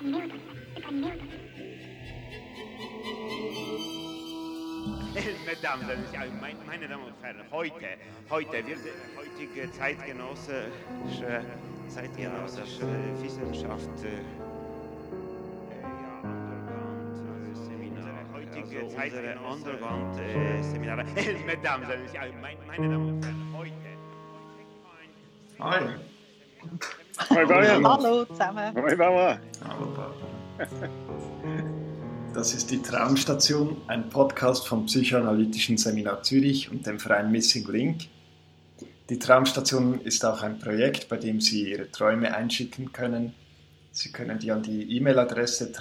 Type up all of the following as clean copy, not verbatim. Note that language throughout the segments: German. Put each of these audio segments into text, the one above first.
Mesdames, meine Damen und Herren, heutige zeitgenössische Wissenschaft, unsere Underground-Seminare. Mesdames, meine Damen und Herren, heute. Hi. Hoi Fabian. Hallo zusammen. Hoi Barbara. Hallo Papa. Das ist die Traumstation, ein Podcast vom Psychoanalytischen Seminar Zürich und dem Verein Missing Link. Die Traumstation ist auch ein Projekt, bei dem Sie Ihre Träume einschicken können. Sie können die an die E-Mail-Adresse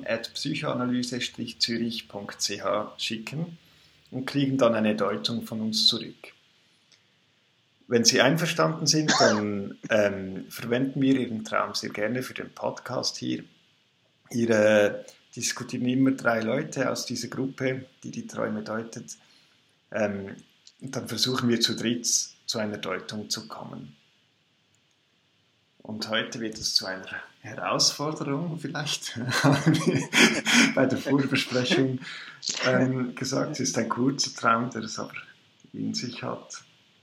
traum@psychoanalyse-zürich.ch schicken und kriegen dann eine Deutung von uns zurück. Wenn Sie einverstanden sind, dann verwenden wir Ihren Traum sehr gerne für den Podcast hier. Hier diskutieren immer 3 Leute aus dieser Gruppe, die die Träume deutet. Und dann versuchen wir zu dritt zu einer Deutung zu kommen. Und heute wird es zu einer Herausforderung vielleicht. Bei der Vorbesprechung gesagt, es ist ein kurzer Traum, der es aber in sich hat.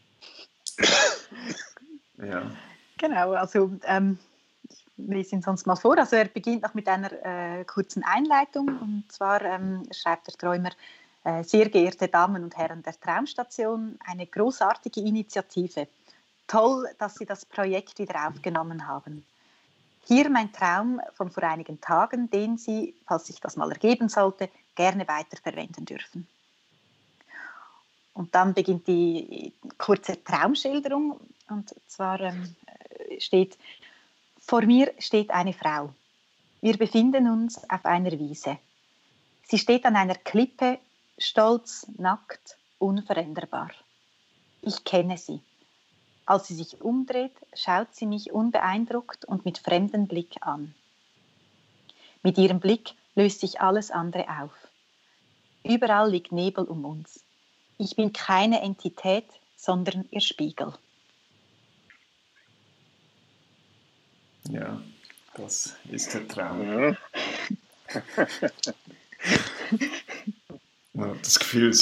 Ja. Genau, also ich lese ihn sonst mal vor. Also er beginnt noch mit einer kurzen Einleitung. Und zwar schreibt der Träumer: Sehr geehrte Damen und Herren der Traumstation, eine großartige Initiative. Toll, dass Sie das Projekt wieder aufgenommen haben. Hier mein Traum von vor einigen Tagen, den Sie, falls sich das mal ergeben sollte, gerne weiterverwenden dürfen. Und dann beginnt die kurze Traumschilderung. Und zwar steht: Vor mir steht eine Frau. Wir befinden uns auf einer Wiese. Sie steht an einer Klippe, stolz, nackt, unveränderbar. Ich kenne sie. Als sie sich umdreht, schaut sie mich unbeeindruckt und mit fremdem Blick an. Mit ihrem Blick löst sich alles andere auf. Überall liegt Nebel um uns. Ich bin keine Entität, sondern ihr Spiegel. Ja, das ist der Traum. Ja. Man hat das Gefühl,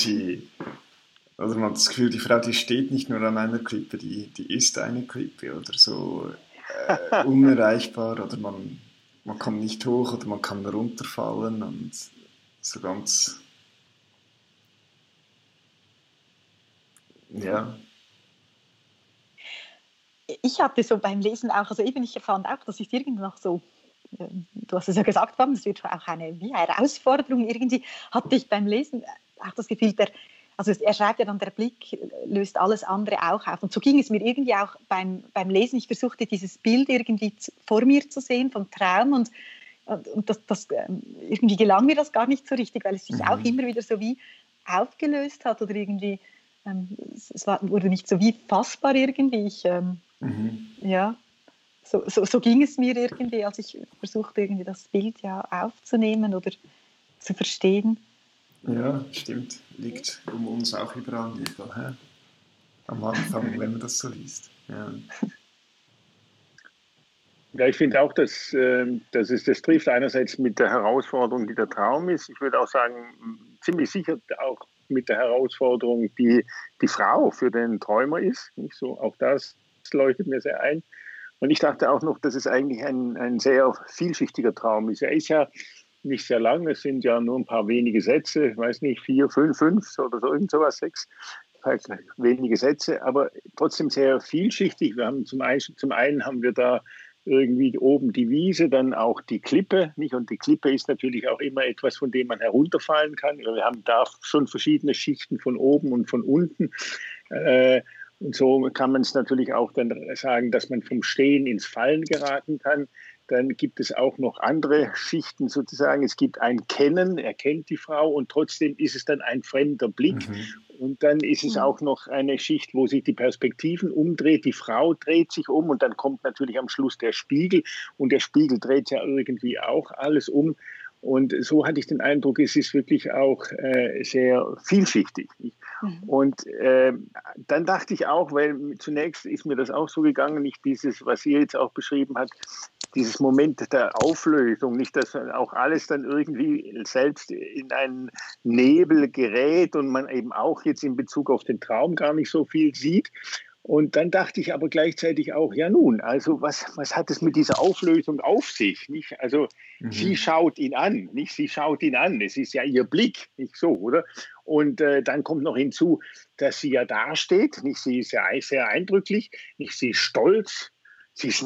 die Frau, die steht nicht nur an einer Klippe, die ist eine Klippe oder so unerreichbar oder man kommt nicht hoch oder man kann runterfallen und so ganz, ja. Ich hatte so beim Lesen auch, also eben, ich fand auch, das ist irgendwie noch so, du hast es ja gesagt, es wird auch eine Herausforderung. Irgendwie hatte ich beim Lesen auch das Gefühl, also er schreibt ja dann, der Blick löst alles andere auch auf. Und so ging es mir irgendwie auch beim Lesen. Ich versuchte dieses Bild irgendwie vor mir zu sehen vom Traum und das irgendwie gelang mir das gar nicht so richtig, weil es sich auch immer wieder so wie aufgelöst hat oder irgendwie, wurde nicht so wie fassbar irgendwie. Ja, so ging es mir irgendwie, als ich versuchte, irgendwie das Bild ja aufzunehmen oder zu verstehen. Ja, stimmt. Liegt um uns auch überall Nebel, hä? Am Anfang, wenn man das so liest. Ja. Ja, ich finde auch, dass das trifft einerseits mit der Herausforderung, die der Traum ist. Ich würde auch sagen, ziemlich sicher auch mit der Herausforderung, die Frau für den Träumer ist. Nicht so, auch das leuchtet mir sehr ein. Und ich dachte auch noch, dass es eigentlich ein sehr vielschichtiger Traum ist. Er ist ja nicht sehr lang, es sind ja nur ein paar wenige Sätze, ich weiß nicht, 4, 5 oder so, irgend sowas, 6, wenige Sätze, aber trotzdem sehr vielschichtig. Wir haben zum einen haben wir da irgendwie oben die Wiese, dann auch die Klippe, nicht? Und die Klippe ist natürlich auch immer etwas, von dem man herunterfallen kann. Wir haben da schon verschiedene Schichten von oben und von unten. Und so kann man es natürlich auch dann sagen, dass man vom Stehen ins Fallen geraten kann. Dann gibt es auch noch andere Schichten sozusagen. Es gibt ein Kennen, er kennt die Frau und trotzdem ist es dann ein fremder Blick. Und dann ist es auch noch eine Schicht, wo sich die Perspektiven umdreht. Die Frau dreht sich um und dann kommt natürlich am Schluss der Spiegel. Und der Spiegel dreht ja irgendwie auch alles um. Und so hatte ich den Eindruck, es ist wirklich auch sehr vielschichtig. Und dann dachte ich auch, weil zunächst ist mir das auch so gegangen, nicht dieses, was ihr jetzt auch beschrieben habt, dieses Moment der Auflösung, nicht, dass auch alles dann irgendwie selbst in einen Nebel gerät und man eben auch jetzt in Bezug auf den Traum gar nicht so viel sieht. Und dann dachte ich aber gleichzeitig auch, ja nun, also was hat es mit dieser Auflösung auf sich? Nicht? Also sie schaut ihn an, nicht? Sie schaut ihn an, es ist ja ihr Blick, nicht so, oder? Und dann kommt noch hinzu, dass sie ja dasteht, nicht? Sie ist ja sehr eindrücklich, nicht? Sie ist stolz, sie ist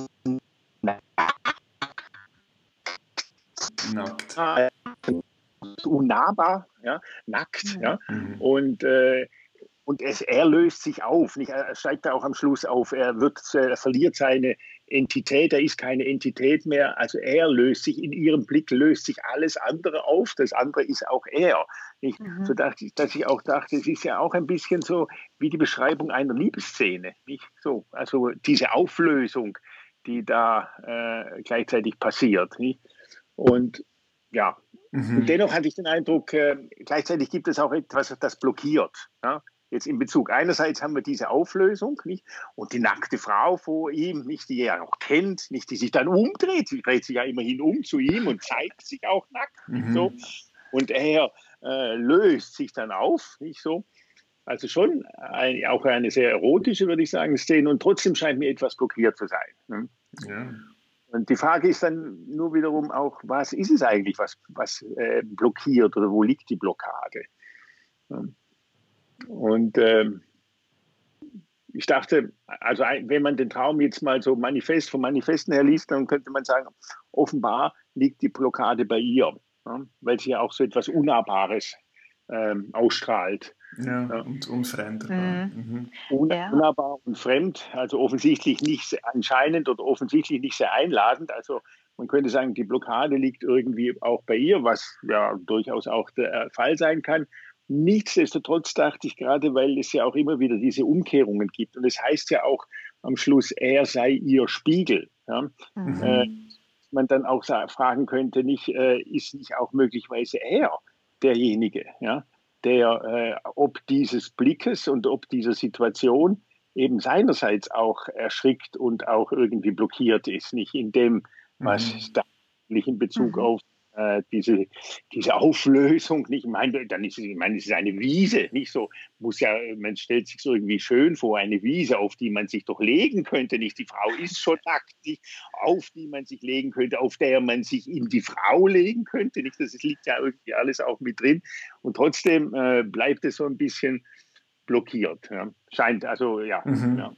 Nackt. unnahbar, ja? Nackt, ja? Und er löst sich auf. Nicht? Er steigt da auch am Schluss auf. Er verliert seine Entität. Er ist keine Entität mehr. Also er löst sich, in ihrem Blick löst sich alles andere auf. Das andere ist auch er. Nicht? So dachte ich, dass ich auch dachte, es ist ja auch ein bisschen so wie die Beschreibung einer Liebesszene. Nicht? So, also diese Auflösung, die da gleichzeitig passiert. Nicht? Und ja, und dennoch hatte ich den Eindruck, gleichzeitig gibt es auch etwas, das blockiert. Ja? Jetzt in Bezug, einerseits haben wir diese Auflösung, nicht? Und die nackte Frau vor ihm, nicht, die er noch kennt, nicht, die sich dann umdreht. Sie dreht sich ja immerhin um zu ihm und zeigt sich auch nackt. Nicht so. Und er löst sich dann auf, nicht so. Also schon auch eine sehr erotische, würde ich sagen, Szene. Und trotzdem scheint mir etwas blockiert zu sein. Ne? Ja. Und die Frage ist dann nur wiederum auch, was ist es eigentlich, was blockiert oder wo liegt die Blockade? Und ich dachte, also wenn man den Traum jetzt mal so vom Manifesten her liest, dann könnte man sagen, offenbar liegt die Blockade bei ihr, weil sie ja auch so etwas Unnahbares ausstrahlt. Ja, und unveränderbar. Unnahbar und fremd, also offensichtlich nicht anscheinend oder offensichtlich nicht sehr einladend. Also man könnte sagen, die Blockade liegt irgendwie auch bei ihr, was ja durchaus auch der Fall sein kann. Nichtsdestotrotz dachte ich gerade, weil es ja auch immer wieder diese Umkehrungen gibt. Und es heißt ja auch am Schluss, er sei ihr Spiegel. Ja? Man dann auch fragen könnte, ist nicht auch möglicherweise er derjenige, ja? Der ob dieses Blickes und ob dieser Situation eben seinerseits auch erschrickt und auch irgendwie blockiert ist, nicht in dem, was da in Bezug auf diese Auflösung, nicht? Ich meine, es ist eine Wiese, nicht so, man stellt sich so irgendwie schön vor, eine Wiese, auf die man sich doch legen könnte, nicht? Die Frau ist schon nackt, nicht? Auf die man sich legen könnte, auf der man sich in die Frau legen könnte, nicht? Das liegt ja irgendwie alles auch mit drin. Und trotzdem bleibt es so ein bisschen blockiert. Ja? Scheint, also, ja. Ja.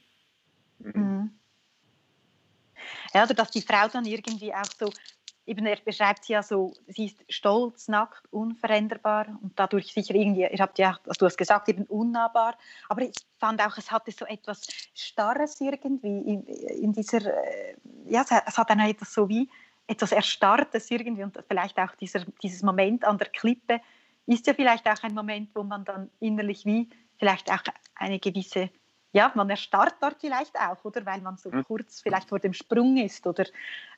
Ja, oder dass die Frau dann irgendwie auch so, eben er beschreibt sie ja so, sie ist stolz, nackt, unveränderbar und dadurch sicher irgendwie, ihr habt ja, also du hast gesagt, eben unnahbar, aber ich fand auch, es hatte so etwas Starres irgendwie in dieser, ja, es hat dann etwas so wie etwas Erstarrtes irgendwie und vielleicht auch dieses Moment an der Klippe ist ja vielleicht auch ein Moment, wo man dann innerlich wie vielleicht auch eine gewisse, ja, man erstarrt dort vielleicht auch, oder weil man so kurz vielleicht vor dem Sprung ist oder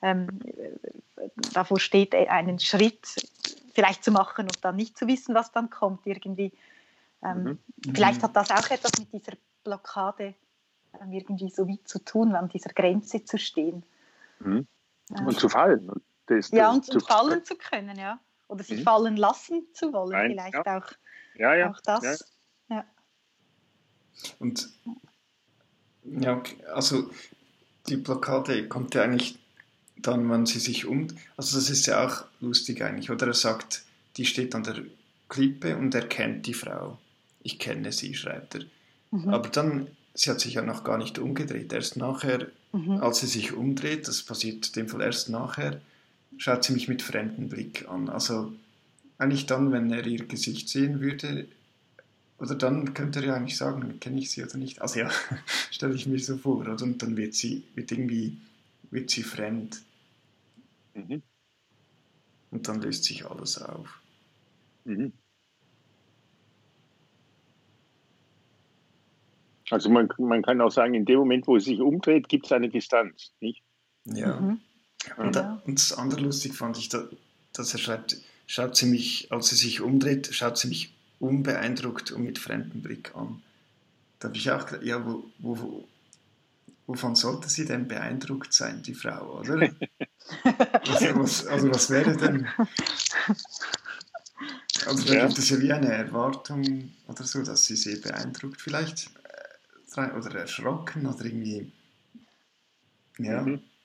davor steht, einen Schritt vielleicht zu machen und dann nicht zu wissen, was dann kommt irgendwie. Vielleicht hat das auch etwas mit dieser Blockade irgendwie so wie zu tun, an dieser Grenze zu stehen. Und zu fallen. Und fallen zu können, ja. Oder sich fallen lassen zu wollen, vielleicht auch. Ja. Auch das. Ja. Und ja, also die Blockade kommt ja eigentlich dann, wenn sie sich also das ist ja auch lustig eigentlich, oder? Er sagt, die steht an der Klippe und er kennt die Frau. Ich kenne sie, schreibt er. Aber dann, sie hat sich ja noch gar nicht umgedreht. Erst nachher, als sie sich umdreht, das passiert in dem Fall erst nachher, schaut sie mich mit fremdem Blick an. Also eigentlich dann, wenn er ihr Gesicht sehen würde, oder dann könnte er ja eigentlich sagen, kenne ich sie oder nicht. Also ja, stelle ich mir so vor. Oder? Und dann wird sie fremd. Und dann löst sich alles auf. Also man kann auch sagen, in dem Moment, wo sie sich umdreht, gibt es eine Distanz, nicht? Ja. Und das andere lustig fand ich, dass er schreibt, schaut sie mich, als sie sich umdreht, schaut sie mich unbeeindruckt und mit fremdem Blick an. Da habe ich auch gedacht, ja, wovon sollte sie denn beeindruckt sein, die Frau, oder? Was wäre denn? Also da gibt es ja wie eine Erwartung oder so, dass sie sehr beeindruckt vielleicht oder erschrocken oder irgendwie, ja.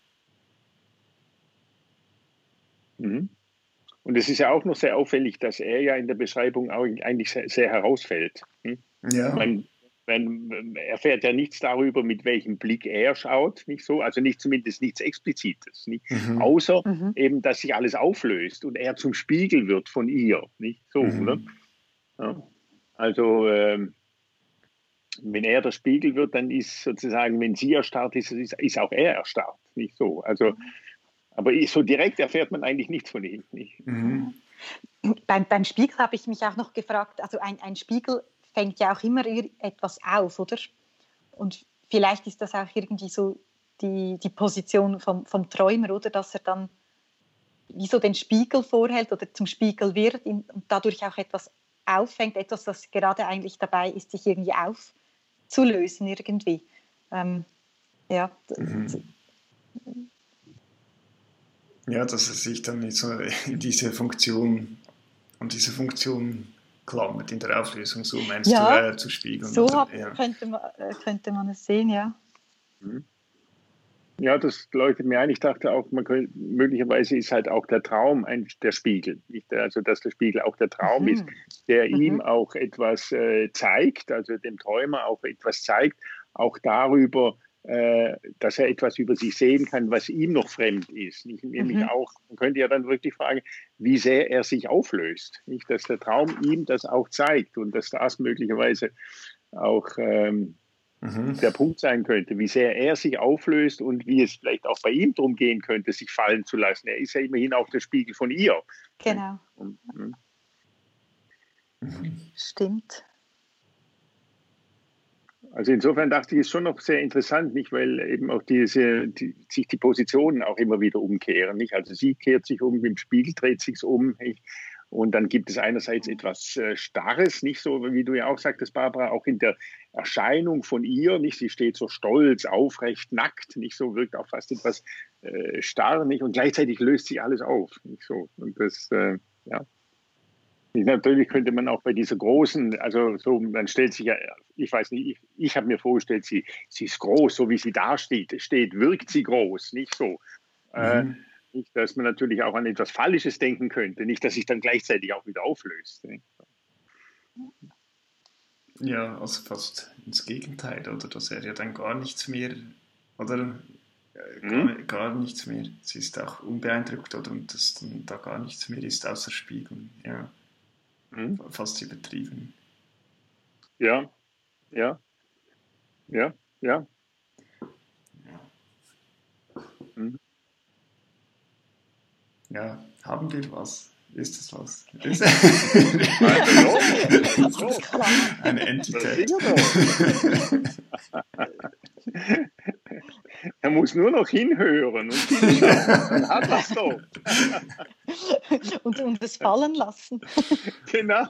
Mhm. Und es ist ja auch noch sehr auffällig, dass er ja in der Beschreibung auch eigentlich sehr, sehr herausfällt. Ja. Man erfährt ja nichts darüber, mit welchem Blick er schaut, nicht so, also zumindest nichts Explizites, nicht? Außer eben, dass sich alles auflöst und er zum Spiegel wird von ihr, nicht so, oder? Ja. Also wenn er der Spiegel wird, dann ist sozusagen, wenn sie erstarrt ist, ist auch er erstarrt, nicht so. Also, aber so direkt erfährt man eigentlich nichts von ihm. Nicht? Beim Spiegel habe ich mich auch noch gefragt, also ein Spiegel fängt ja auch immer etwas auf, oder? Und vielleicht ist das auch irgendwie so die Position vom Träumer, oder? Dass er dann wie so den Spiegel vorhält oder zum Spiegel wird und dadurch auch etwas auffängt, etwas, das gerade eigentlich dabei ist, sich irgendwie aufzulösen irgendwie. Ja. Ja, dass er sich dann in an diese Funktion klammert in der Auflösung, so meinst du, zu spiegeln. So könnte man es sehen, ja. Ja, das leuchtet mir ein. Ich dachte auch, möglicherweise ist halt auch der Traum der Spiegel. Also, dass der Spiegel auch der Traum ist, der ihm auch etwas zeigt, also dem Träumer auch etwas zeigt, auch darüber, dass er etwas über sich sehen kann, was ihm noch fremd ist. Nämlich auch, man könnte ja dann wirklich fragen, wie sehr er sich auflöst. Nicht, dass der Traum ihm das auch zeigt und dass das möglicherweise auch der Punkt sein könnte, wie sehr er sich auflöst und wie es vielleicht auch bei ihm darum gehen könnte, sich fallen zu lassen. Er ist ja immerhin auch der Spiegel von ihr. Genau. Stimmt. Also insofern dachte ich, ist schon noch sehr interessant, nicht, weil eben auch sich die Positionen auch immer wieder umkehren. Nicht? Also sie kehrt sich um, im Spiegel dreht sich um. Nicht? Und dann gibt es einerseits etwas Starres, nicht so, wie du ja auch sagtest, Barbara, auch in der Erscheinung von ihr, nicht? Sie steht so stolz, aufrecht, nackt, nicht so, wirkt auch fast etwas starr, nicht? Und gleichzeitig löst sich alles auf, nicht so. Und das, ja. Natürlich könnte man auch bei dieser großen, also so, man stellt sich ja, ich weiß nicht, ich habe mir vorgestellt, sie ist groß, so wie sie da steht, wirkt sie groß, nicht so. Nicht, dass man natürlich auch an etwas Fallisches denken könnte, nicht, dass sich dann gleichzeitig auch wieder auflöst. Nicht? Ja, also fast ins Gegenteil, oder? Dass er ja dann gar nichts mehr, oder? Gar nichts mehr. Sie ist auch unbeeindruckt, oder? Und dass dann da gar nichts mehr ist, außer Spiegeln. Ja. Fast übertrieben. Ja. Ja, haben wir was? Ist das was? Eine Entität. Er muss nur noch hinhören und hinschauen. Dann hat er es doch. und es fallen lassen. Genau.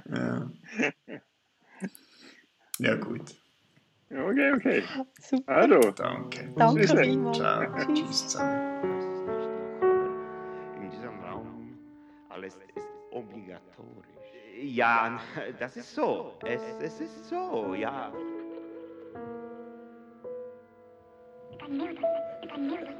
Ja, gut. Okay. Super. Also. Danke. Danke vielmals. Ciao. Tschüss zusammen. In diesem Raum alles ist obligatorisch. Ja, das ist so. Es ist so, ja.